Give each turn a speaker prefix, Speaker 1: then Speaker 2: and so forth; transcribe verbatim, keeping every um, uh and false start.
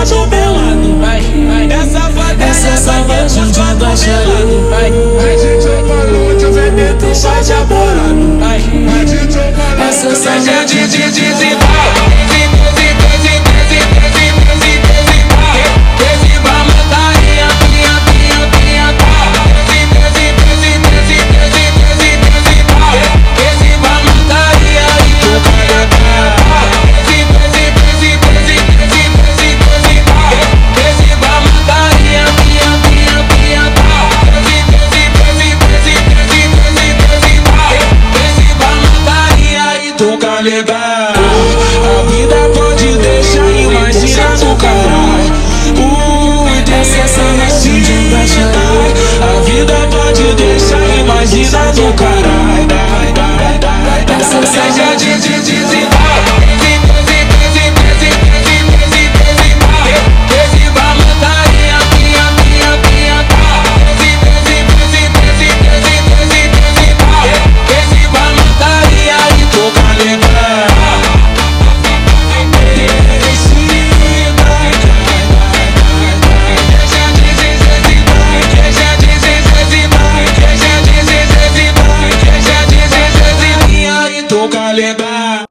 Speaker 1: chega do meu lado, vai, vai. Essa fadela, essa safadinha de baixalado, vai, vai.
Speaker 2: DJ falou de vendendo
Speaker 1: Deixa de aborado, vai, vai.
Speaker 2: DJ falou
Speaker 1: Essa safadinha de de de de
Speaker 2: Toca legal.